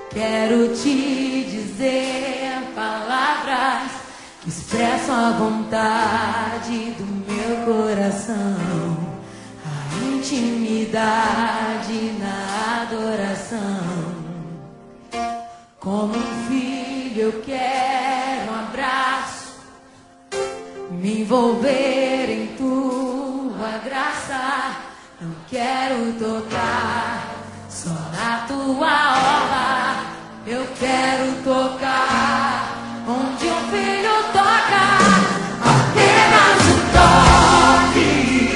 Quero te dizer palavras que expressam a vontade do meu coração, a intimidade na adoração. Como um filho eu quero um abraço, me envolver em tua graça. Não quero tocar só na tua orla, eu quero tocar onde um filho toca. Apenas um toque,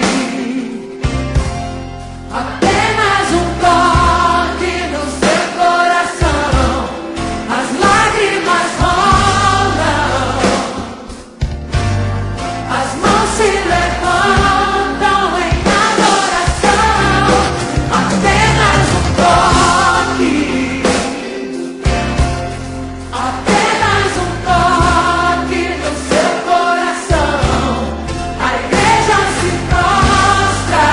apenas um toque no seu coração. As lágrimas rolam, as mãos se levantam em adoração. Apenas um toque, apenas um toque no seu coração. A igreja se prostra,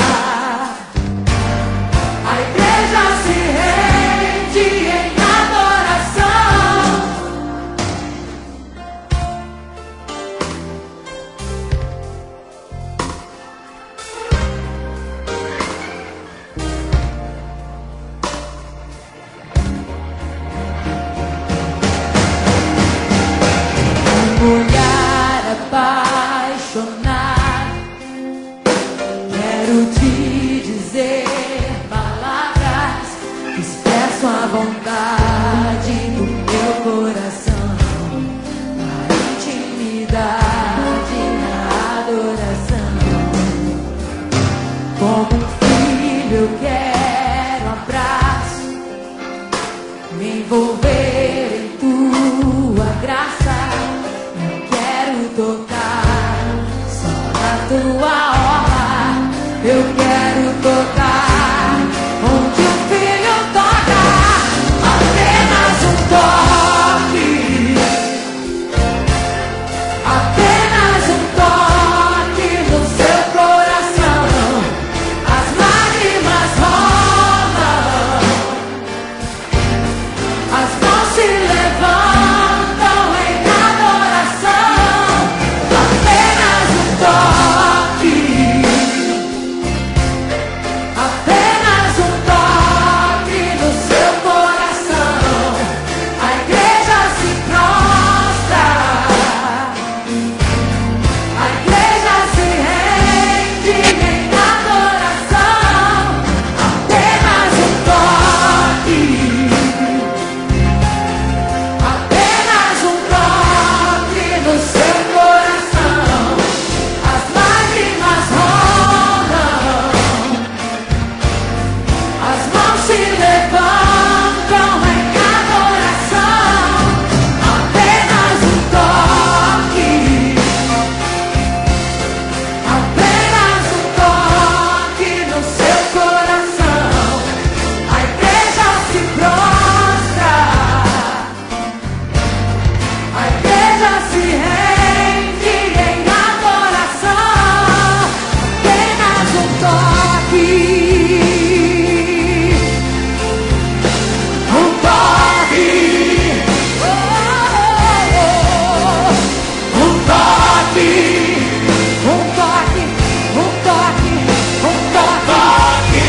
a igreja se rende em adoração. Um olhar apaixonado, quero te dizer palavras que expressam a vontade do meu coração, a intimidade na adoração. Como um filho eu quero um abraço, me envolver em tua graça. Eu quero tocar só na tua orla, eu quero tocar onde um filho toca. Apenas um toque, apenas um toque no seu coração. As lágrimas rolam, as mãos se levantam em adoração. Apenas um toque, apenas um toque no seu coração. A igreja se prostra, a igreja se rende em adoração. Apenas um toque, apenas um toque no seu coração. As lágrimas rolam, as mãos se levantam em adoração. Apenas um toque, apenas um toque no seu coração. A igreja se prostra, a igreja se rende em adoração. Apenas um toque, um toque, oh, um toque, um toque, um toque, um toque,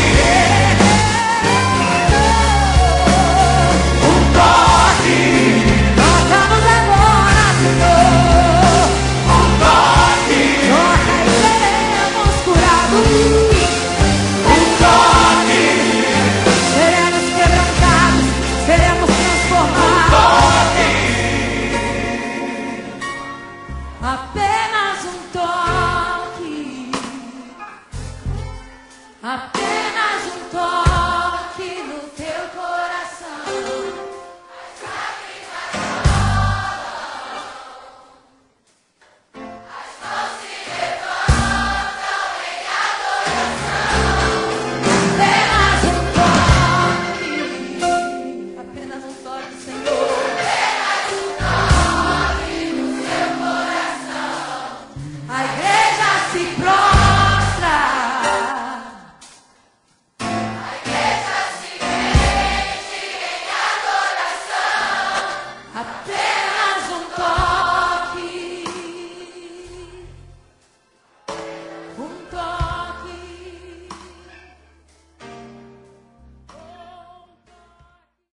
um toque. Toca-nos agora, Senhor. Um toque, toca e seremos curados. Um toque, seremos quebrantados, seremos transformados. Apenas um toque, apenas um toque no teu coração. As lágrimas rolam, as mãos se levantam em adoração. Apenas um toque, apenas um toque, Senhor. Apenas um toque no seu coração. A igreja se prostra.